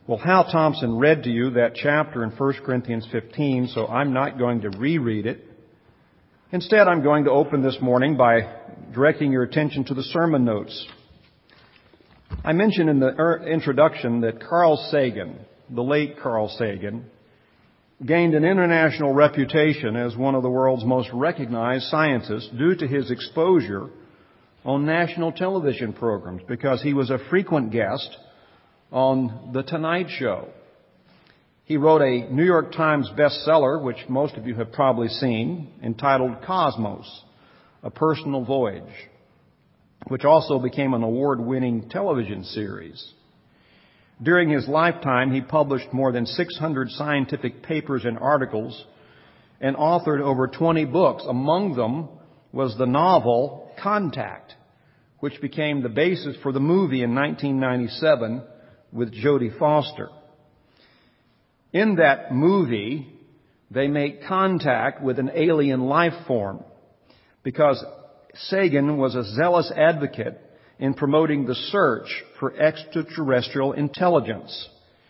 Well, Hal Thompson read to you that chapter in 1 Corinthians 15, so I'm not going to reread it. Instead, I'm going to open this morning by directing your attention to the sermon notes. I mentioned in the introduction that Carl Sagan, the late Carl Sagan, gained an international reputation as one of the world's most recognized scientists due to his exposure on national television programs because he was a frequent guest on The Tonight Show. He wrote a New York Times bestseller, which most of you have probably seen, entitled Cosmos, A Personal Voyage, which also became an award-winning television series. During his lifetime, he published more than 600 scientific papers and articles and authored over 20 books. Among them was the novel Contact, which became the basis for the movie in 1997 with Jodie Foster. In that movie, they make contact with an alien life form because Sagan was a zealous advocate in promoting the search for extraterrestrial intelligence.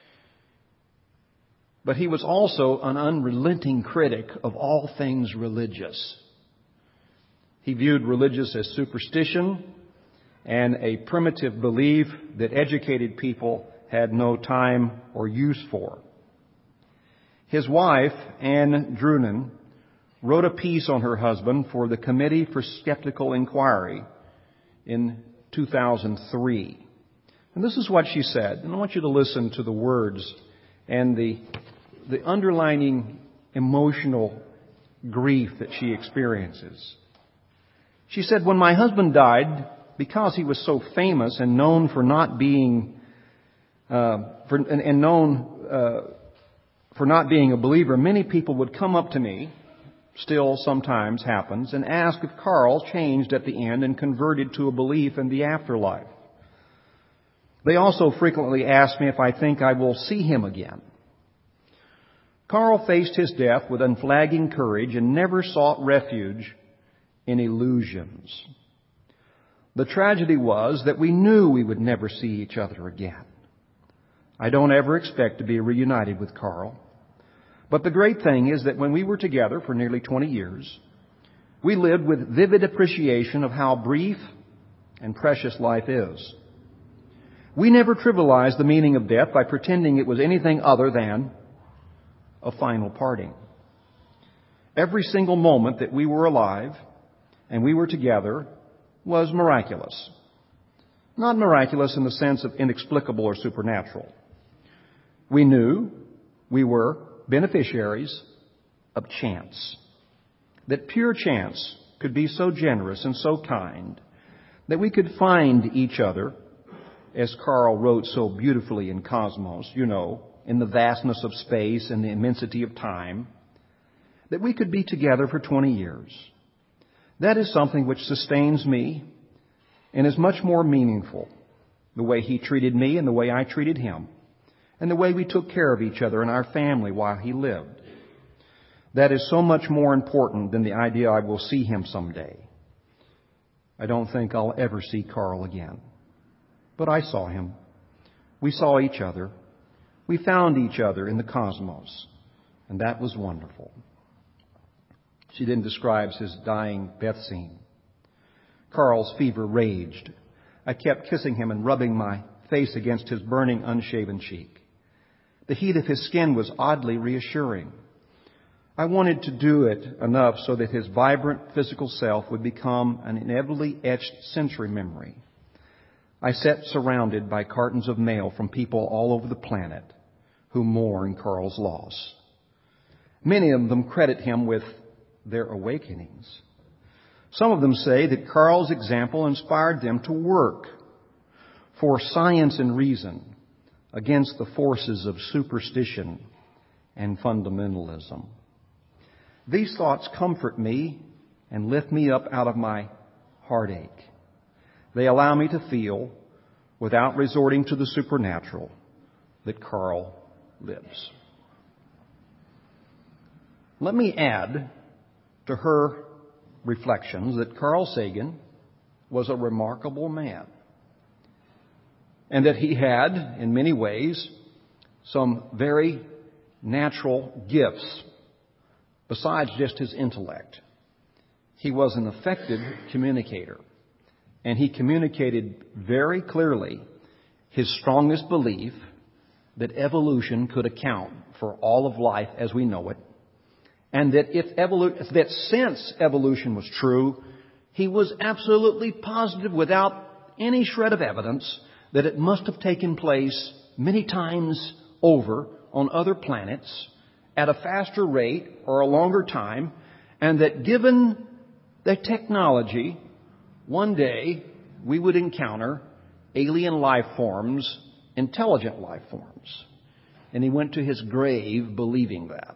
But he was also an unrelenting critic of all things religious. He viewed religious as superstition and a primitive belief that educated people had no time or use for. His wife, Anne Drunen, wrote a piece on her husband for the Committee for Skeptical Inquiry in 2003. And this is what she said. And I want you to listen to the words and the underlining emotional grief that she experiences. She said, "When my husband died, because he was so famous and known for not being for not being a believer, many people would come up to me, still sometimes happens, and ask if Carl changed at the end and converted to a belief in the afterlife. They also frequently ask me if I think I will see him again." Carl faced his death with unflagging courage and never sought refuge in illusions. The tragedy was that we knew we would never see each other again. I don't ever expect to be reunited with Carl. But the great thing is that when we were together for nearly 20 years, we lived with vivid appreciation of how brief and precious life is. We never trivialized the meaning of death by pretending it was anything other than a final parting. Every single moment that we were alive and we were together was miraculous. Not miraculous in the sense of inexplicable or supernatural. We knew we were beneficiaries of chance. That pure chance could be so generous and so kind that we could find each other, as Carl wrote so beautifully in Cosmos, in the vastness of space and the immensity of time, that we could be together for 20 years. That is something which sustains me and is much more meaningful. The way he treated me and the way I treated him, and the way we took care of each other and our family while he lived. That is so much more important than the idea I will see him someday. I don't think I'll ever see Carl again. But I saw him. We saw each other. We found each other in the cosmos. And that was wonderful. She then describes his dying death scene. Carl's fever raged. I kept kissing him and rubbing my face against his burning, unshaven cheek. The heat of his skin was oddly reassuring. I wanted to do it enough so that his vibrant physical self would become an inevitably etched sensory memory. I sat surrounded by cartons of mail from people all over the planet who mourn Carl's loss. Many of them credit him with their awakenings. Some of them say that Carl's example inspired them to work for science and reason against the forces of superstition and fundamentalism. These thoughts comfort me and lift me up out of my heartache. They allow me to feel, without resorting to the supernatural, that Carl lives. Let me add to her reflections that Carl Sagan was a remarkable man, and that he had, in many ways, some very natural gifts besides just his intellect. He was an effective communicator, and he communicated very clearly his strongest belief that evolution could account for all of life as we know it, and that since evolution was true, he was absolutely positive, without any shred of evidence, that it must have taken place many times over on other planets at a faster rate or a longer time, and that given the technology, one day we would encounter alien life forms, intelligent life forms. And he went to his grave believing that.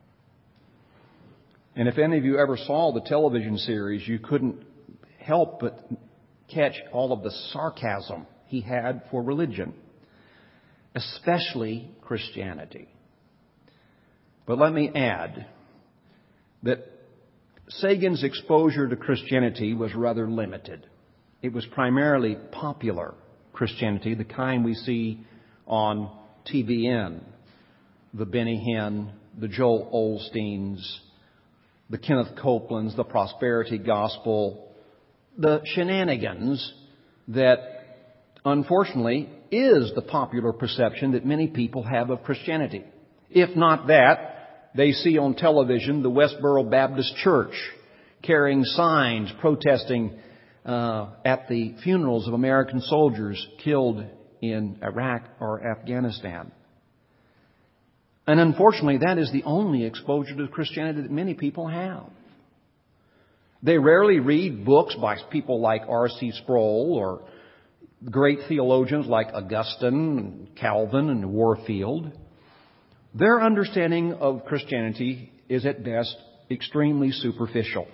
And if any of you ever saw the television series, you couldn't help but catch all of the sarcasm he had for religion, especially Christianity. But let me add that Sagan's exposure to Christianity was rather limited. It was primarily popular Christianity, the kind we see on TBN, the Benny Hinn, the Joel Osteens, the Kenneth Copelands, the prosperity gospel, the shenanigans that, unfortunately, is the popular perception that many people have of Christianity. If not that, they see on television the Westboro Baptist Church carrying signs protesting at the funerals of American soldiers killed in Iraq or Afghanistan. And unfortunately, that is the only exposure to Christianity that many people have. They rarely read books by people like R.C. Sproul or great theologians like Augustine and Calvin and Warfield. Their understanding of Christianity is at best extremely superficial.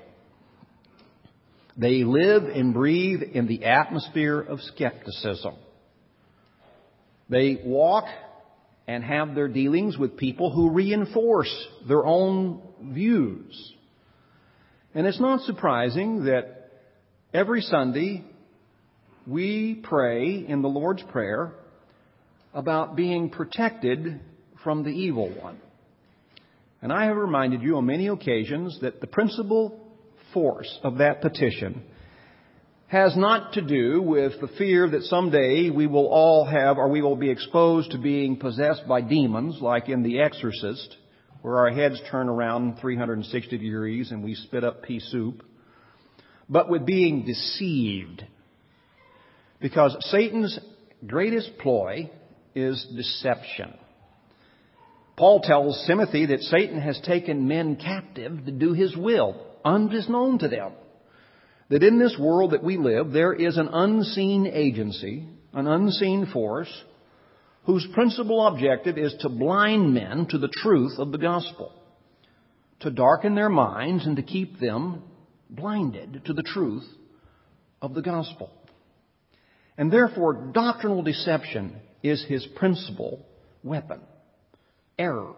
They live and breathe in the atmosphere of skepticism. They walk and have their dealings with people who reinforce their own views. And it's not surprising that every Sunday we pray in the Lord's Prayer about being protected from the evil one. And I have reminded you on many occasions that the principal force of that petition has not to do with the fear that someday we will all have, or we will be exposed to being possessed by demons, like in The Exorcist, where our heads turn around 360 degrees and we spit up pea soup, but with being deceived. Because Satan's greatest ploy is deception. Paul tells Timothy that Satan has taken men captive to do his will, unknown to them. That in this world that we live, there is an unseen agency, an unseen force, whose principal objective is to blind men to the truth of the gospel, to darken their minds and to keep them blinded to the truth of the gospel. And therefore, doctrinal deception is his principal weapon. Error.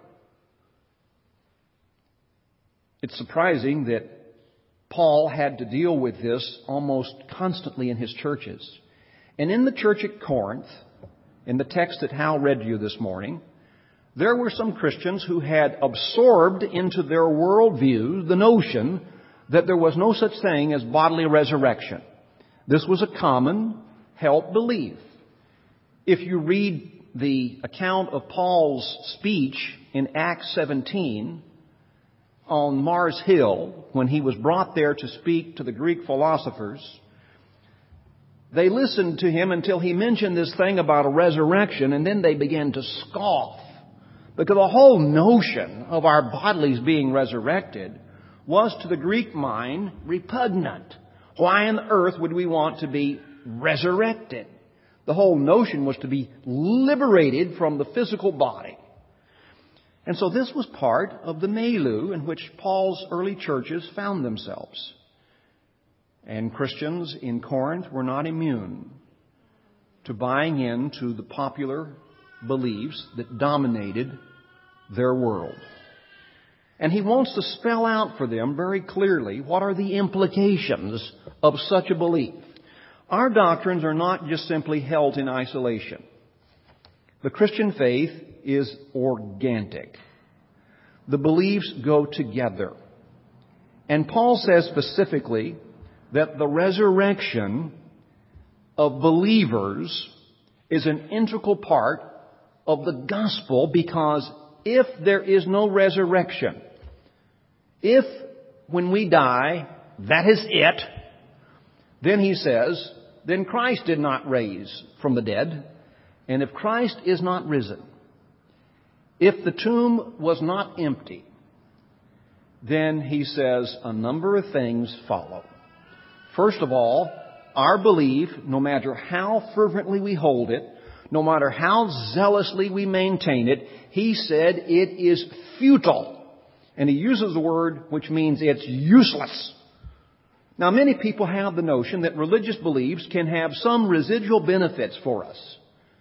It's surprising that Paul had to deal with this almost constantly in his churches. And in the church at Corinth, in the text that Hal read to you this morning, there were some Christians who had absorbed into their worldview the notion that there was no such thing as bodily resurrection. This was a common held belief. If you read the account of Paul's speech in Acts 17 on Mars Hill, when he was brought there to speak to the Greek philosophers, they listened to him until he mentioned this thing about a resurrection, and then they began to scoff. Because the whole notion of our bodies being resurrected was to the Greek mind repugnant. Why on earth would we want to be resurrected? The whole notion was to be liberated from the physical body. And so this was part of the milieu in which Paul's early churches found themselves. And Christians in Corinth were not immune to buying into the popular beliefs that dominated their world. And he wants to spell out for them very clearly what are the implications of such a belief. Our doctrines are not just simply held in isolation. The Christian faith is organic. The beliefs go together. And Paul says specifically that the resurrection of believers is an integral part of the gospel, because if there is no resurrection, if when we die, that is it, then he says, then Christ did not raise from the dead. And if Christ is not risen, if the tomb was not empty, then he says a number of things follow. First of all, our belief, no matter how fervently we hold it, no matter how zealously we maintain it, he said it is futile. And he uses a word which means it's useless. Now, many people have the notion that religious beliefs can have some residual benefits for us.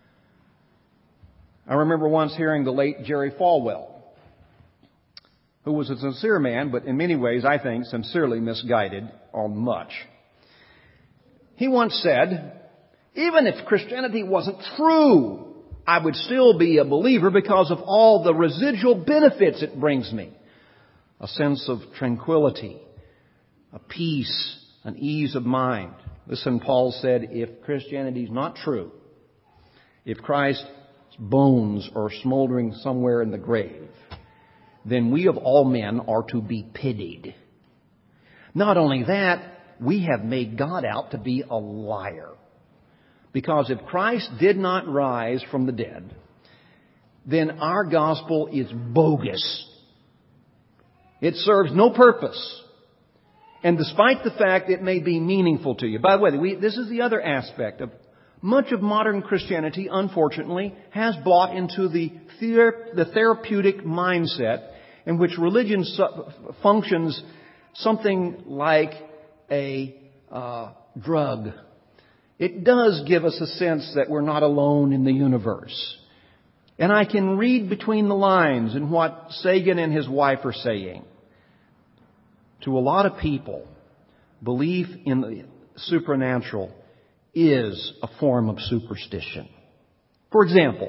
I remember once hearing the late Jerry Falwell, who was a sincere man, but in many ways, I think, sincerely misguided on much. He once said, even if Christianity wasn't true, I would still be a believer because of all the residual benefits it brings me. A sense of tranquility, a peace, an ease of mind. Listen, Paul said, if Christianity is not true, if Christ's bones are smoldering somewhere in the grave, then we of all men are to be pitied. Not only that, we have made God out to be a liar. Because if Christ did not rise from the dead, then our gospel is bogus. It serves no purpose. And despite the fact it may be meaningful to you. By the way, this is the other aspect of much of modern Christianity, unfortunately, has bought into the therapeutic mindset in which religion functions something like a drug. It does give us a sense that we're not alone in the universe. And I can read between the lines in what Sagan and his wife are saying. To a lot of people, belief in the supernatural is a form of superstition. For example,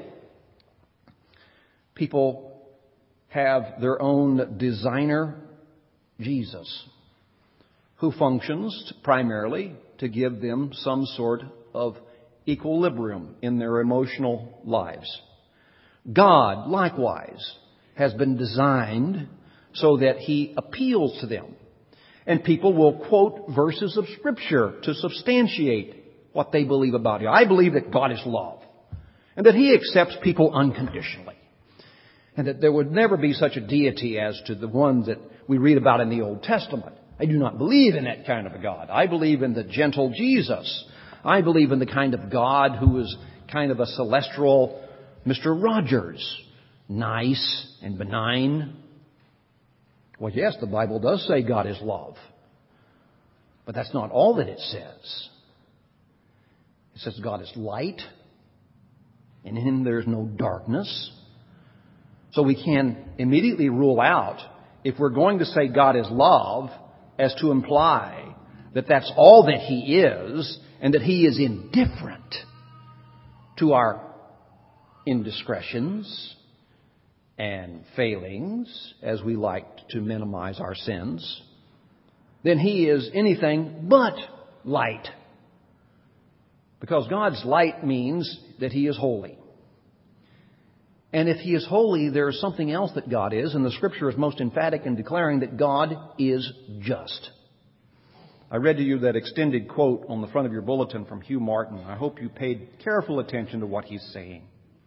people have their own designer Jesus, who functions primarily to give them some sort of equilibrium in their emotional lives. God, likewise, has been designed so that He appeals to them. And people will quote verses of Scripture to substantiate what they believe about Him. I believe that God is love, and that He accepts people unconditionally, and that there would never be such a deity as to the ones that we read about in the Old Testament. I do not believe in that kind of a God. I believe in the gentle Jesus. I believe in the kind of God who is kind of a celestial Mr. Rogers, nice and benign. Well, yes, the Bible does say God is love. But that's not all that it says. It says God is light, and in Him there is no darkness. So we can immediately rule out, if we're going to say God is love, as to imply that that's all that He is, and that He is indifferent to our indiscretions and failings, as we like to minimize our sins, then He is anything but light. Because God's light means that He is holy. And if He is holy, there is something else that God is, and the Scripture is most emphatic in declaring that God is just. I read to you that extended quote on the front of your bulletin from Hugh Martin. I hope you paid careful attention to what he's saying.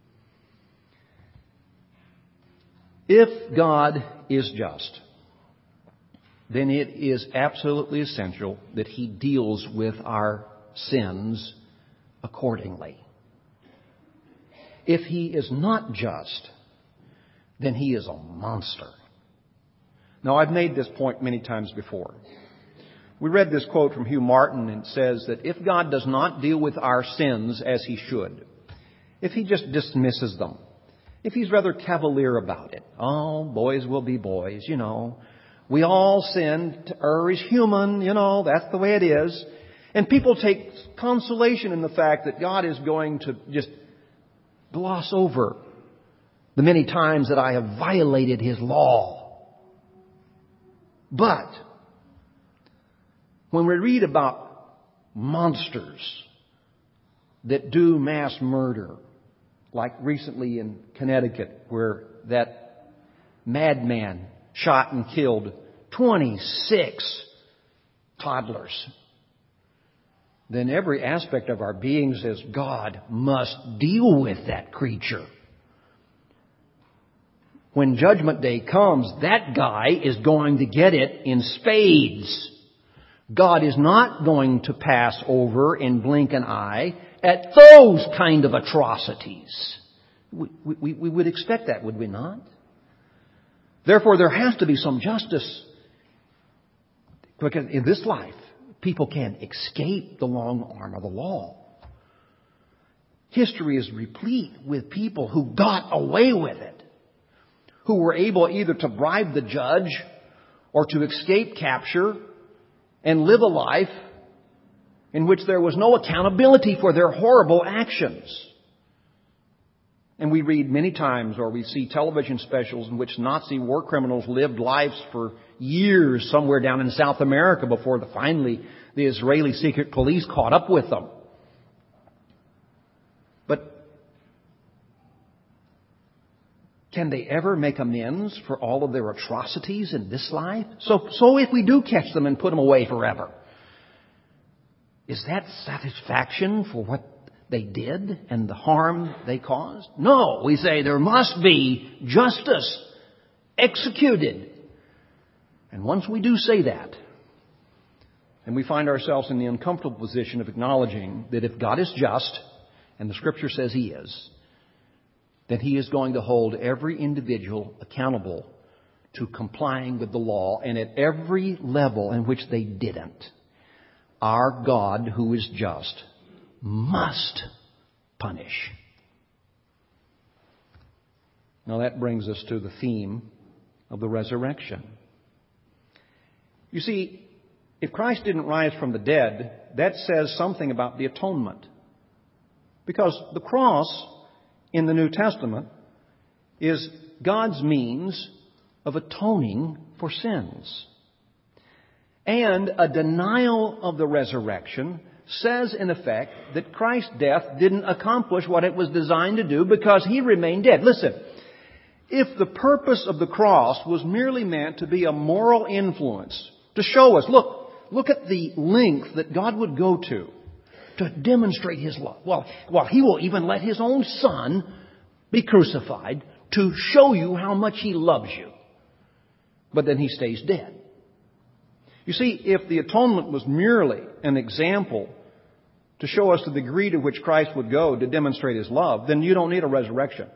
If God is just, then it is absolutely essential that He deals with our sins accordingly. If He is not just, then He is a monster. Now, I've made this point many times before. We read this quote from Hugh Martin, and it says that if God does not deal with our sins as He should, if He just dismisses them, if He's rather cavalier about it, oh, boys will be boys, we all sin, to err is human, that's the way it is. And people take consolation in the fact that God is going to just gloss over the many times that I have violated His law. But when we read about monsters that do mass murder, like recently in Connecticut, where that madman shot and killed 26 toddlers, then every aspect of our being says God must deal with that creature. When Judgment Day comes, that guy is going to get it in spades. God is not going to pass over and blink an eye at those kind of atrocities. We would expect that, would we not? Therefore, there has to be some justice. Because in this life, people can't escape the long arm of the law. History is replete with people who got away with it, who were able either to bribe the judge or to escape capture and live a life in which there was no accountability for their horrible actions. And we read many times, or we see television specials in which Nazi war criminals lived lives for years somewhere down in South America before finally the Israeli secret police caught up with them. But can they ever make amends for all of their atrocities in this life? So if we do catch them and put them away forever, is that satisfaction for what they did and the harm they caused? No, we say there must be justice executed. And once we do say that, and we find ourselves in the uncomfortable position of acknowledging that if God is just, and the Scripture says He is, then He is going to hold every individual accountable to complying with the law, and at every level in which they didn't, our God, who is just, must punish. Now that brings us to the theme of the resurrection. You see, if Christ didn't rise from the dead, that says something about the atonement. Because the cross in the New Testament is God's means of atoning for sins. And a denial of the resurrection says, in effect, that Christ's death didn't accomplish what it was designed to do because He remained dead. Listen, if the purpose of the cross was merely meant to be a moral influence, to show us, look at the length that God would go to demonstrate His love. Well, He will even let His own Son be crucified to show you how much He loves you. But then He stays dead. You see, if the atonement was merely an example to show us the degree to which Christ would go to demonstrate His love, then you don't need a resurrection.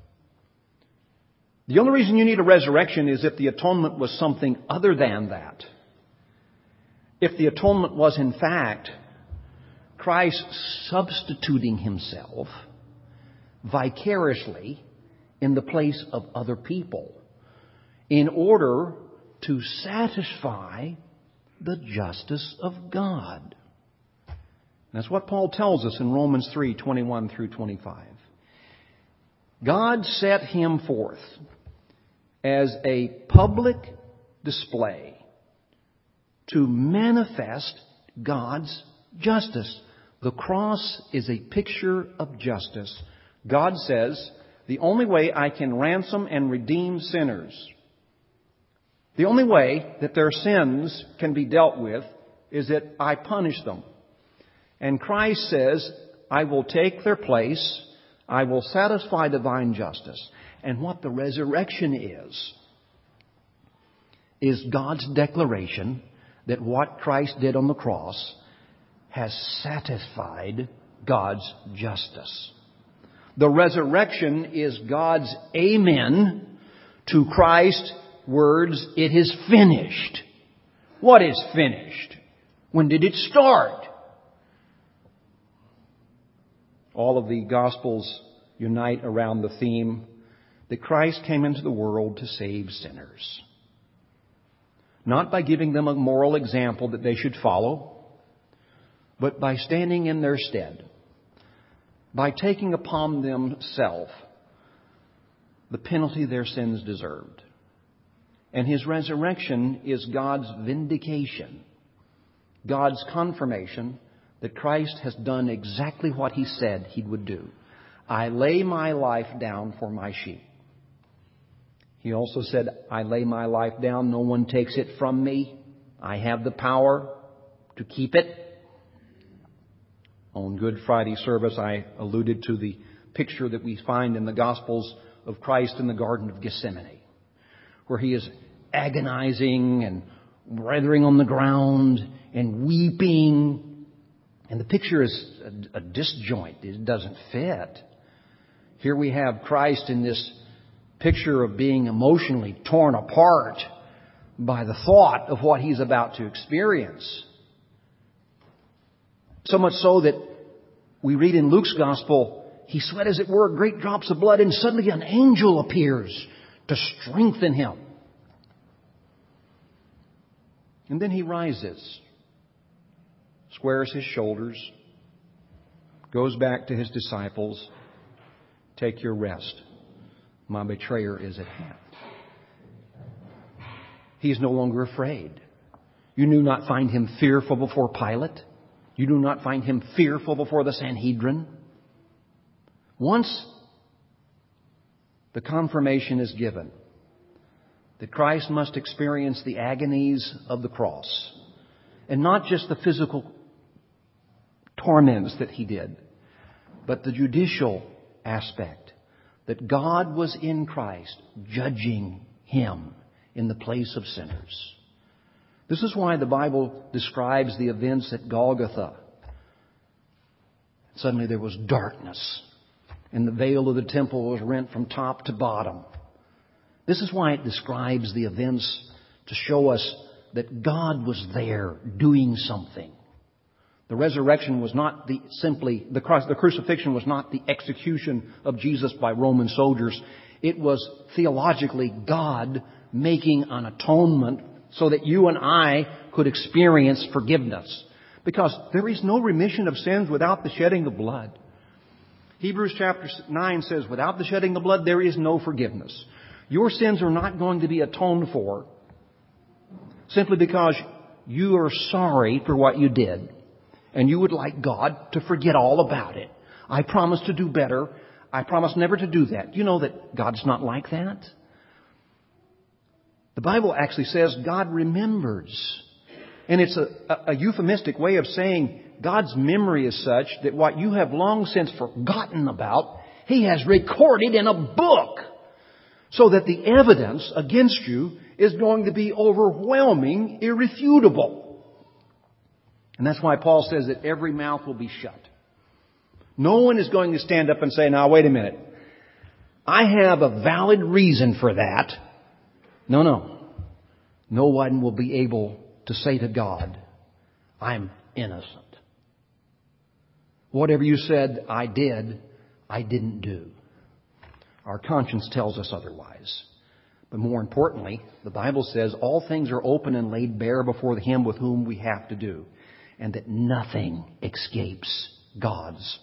The only reason you need a resurrection is if the atonement was something other than that. If the atonement was, in fact, Christ substituting Himself vicariously in the place of other people in order to satisfy the justice of God. That's what Paul tells us in Romans 3:21 through 25. God set Him forth as a public display to manifest God's justice. The cross is a picture of justice. God says, the only way I can ransom and redeem sinners, the only way that their sins can be dealt with is that I punish them. And Christ says, I will take their place. I will satisfy divine justice. And what the resurrection is God's declaration that what Christ did on the cross has satisfied God's justice. The resurrection is God's amen to Christ's words, it is finished. What is finished? When did it start? All of the Gospels unite around the theme that Christ came into the world to save sinners. Not by giving them a moral example that they should follow, but by standing in their stead, by taking upon themselves the penalty their sins deserved. And His resurrection is God's vindication, God's confirmation that Christ has done exactly what He said He would do. I lay my life down for my sheep. He also said, I lay my life down. No one takes it from me. I have the power to keep it. On Good Friday service, I alluded to the picture that we find in the Gospels of Christ in the Garden of Gethsemane, where He is agonizing and writhing on the ground and weeping. And the picture is a disjoint. It doesn't fit. Here we have Christ in this picture of being emotionally torn apart by the thought of what He's about to experience. So much so that we read in Luke's Gospel, He sweat, as it were, great drops of blood, and suddenly an angel appears to strengthen Him. And then He rises, squares His shoulders, goes back to His disciples. Take your rest. My betrayer is at hand. He is no longer afraid. You do not find Him fearful before Pilate. You do not find Him fearful before the Sanhedrin. Once the confirmation is given that Christ must experience the agonies of the cross, and not just the physical torments that He did, but the judicial aspect, that God was in Christ judging Him in the place of sinners. This is why the Bible describes the events at Golgotha. Suddenly there was darkness, and the veil of the temple was rent from top to bottom. This is why it describes the events, to show us that God was there doing something. The resurrection was not the crucifixion was not the execution of Jesus by Roman soldiers. It was theologically God making an atonement so that you and I could experience forgiveness. Because there is no remission of sins without the shedding of blood. Hebrews chapter 9 says, without the shedding of blood, there is no forgiveness. Your sins are not going to be atoned for simply because you are sorry for what you did. And you would like God to forget all about it. I promise to do better. I promise never to do that. You know that God's not like that. The Bible actually says God remembers. And it's a euphemistic way of saying God's memory is such that what you have long since forgotten about, He has recorded in a book, so that the evidence against you is going to be overwhelming, irrefutable. And that's why Paul says that every mouth will be shut. No one is going to stand up and say, now wait a minute, I have a valid reason for that. No. No one will be able to say to God, I'm innocent. Whatever you said I did, I didn't do. Our conscience tells us otherwise. But more importantly, the Bible says all things are open and laid bare before Him with whom we have to do, and that nothing escapes God's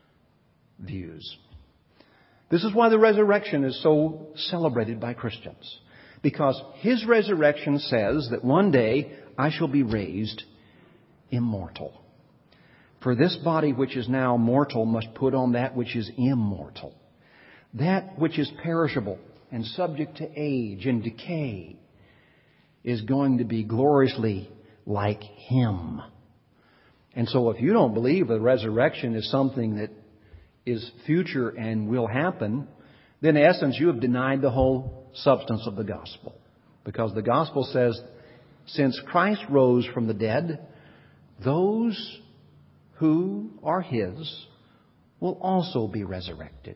views. This is why the resurrection is so celebrated by Christians. Because His resurrection says that one day I shall be raised immortal. For this body which is now mortal must put on that which is immortal. That which is perishable and subject to age and decay is going to be gloriously like Him. And so if you don't believe the resurrection is something that is future and will happen, then in essence you have denied the whole substance of the gospel. Because the gospel says, since Christ rose from the dead, those who are His will also be resurrected.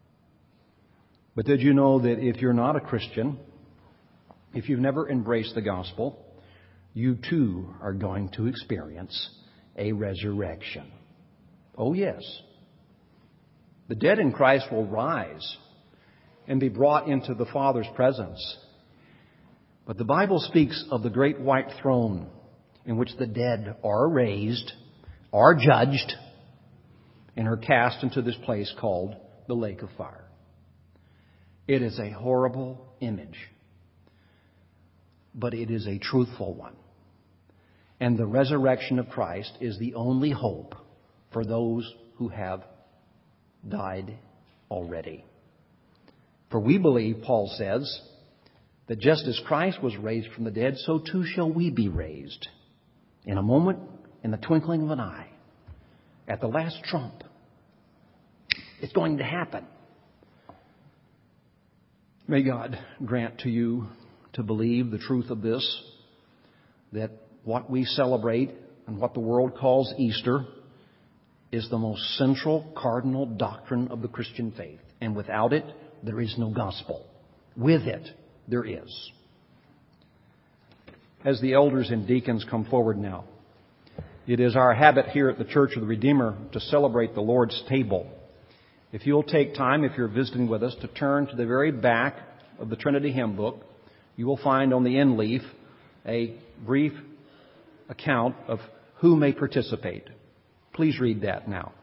But did you know that if you're not a Christian, if you've never embraced the gospel, you too are going to experience a resurrection? Oh yes. The dead in Christ will rise and be brought into the Father's presence. But the Bible speaks of the great white throne in which the dead are raised, are judged, and are cast into this place called the lake of fire. It is a horrible image, but it is a truthful one. And the resurrection of Christ is the only hope for those who have died already. For we believe, Paul says, that just as Christ was raised from the dead, so too shall we be raised. In a moment, in the twinkling of an eye, at the last trump. It's going to happen. May God grant to you to believe the truth of this, that what we celebrate and what the world calls Easter is the most central, cardinal doctrine of the Christian faith. And without it, there is no gospel. With it, there is. As the elders and deacons come forward now, it is our habit here at the Church of the Redeemer to celebrate the Lord's table. If you'll take time, if you're visiting with us, to turn to the very back of the Trinity Hymn Book, you will find on the end leaf a brief account of who may participate. Please read that now.